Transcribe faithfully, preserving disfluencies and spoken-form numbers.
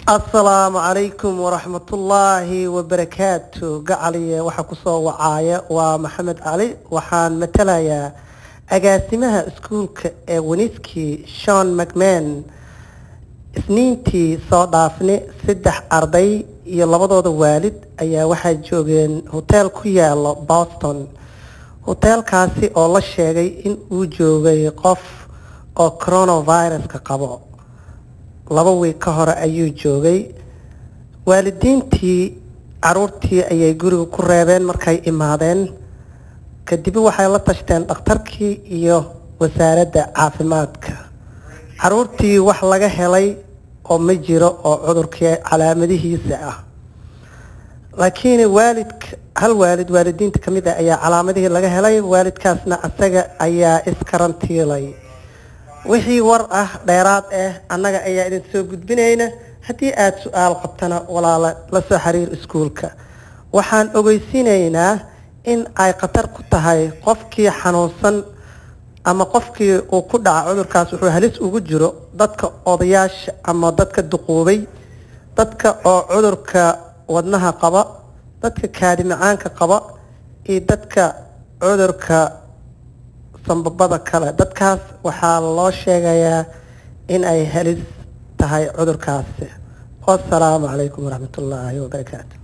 السلام عليكم ورحمة الله وبركاته. قعلي وحكسو وعايا ومحمد علي وحان متلايا أقاسمها سكولك ونسكي شون ماكمان سنينتي صادافني سدح أرضي يلبضو والد أيا واحد جوغين هوتيل كويالا بوسطن. هوتيل كاسي أولا شيغي إن uu joogay qof oo coronavirus ka qabo laba week ka hore ayuu joogay. waalidiintii caruurtii ayay guriga ku reebeen markay imaadeen kadib waxay la tashteen dhakhtarkii iyo wasaaradda caafimaadka. caruurtii wax laga helay oo ma jiro oo cudurkii calaamadihiisa ah, laakiin waalidka hal waalid waalidiinta kamid ah ayaa calaamadihii laga helay. waalidkaasna asaga ayaa iskarantiilay. wixii war ah dheeraad ah annaga ayaa idin soo gudbinayna. haddii aad su-aal qabtana walaala la soo xiriir iskuulka. waxaan ogeysiinaynaa in ay khatar ku tahay qofkii xanuunsan ama qofkii uu ku dhaca cudurkaas wuxuu halis ugu jiro dadka odayaasha ama dadka duquubay, dadka oo cudurka wadnaha qaba, dadka kaadi macaanka qaba iyo dadka cudurka sanbabada kale. dadkaas waxaa loo sheegayaa in ay halis tahay cudurkaasi. wassalaamu calaykum waraxmatullaahi wabarakaatu.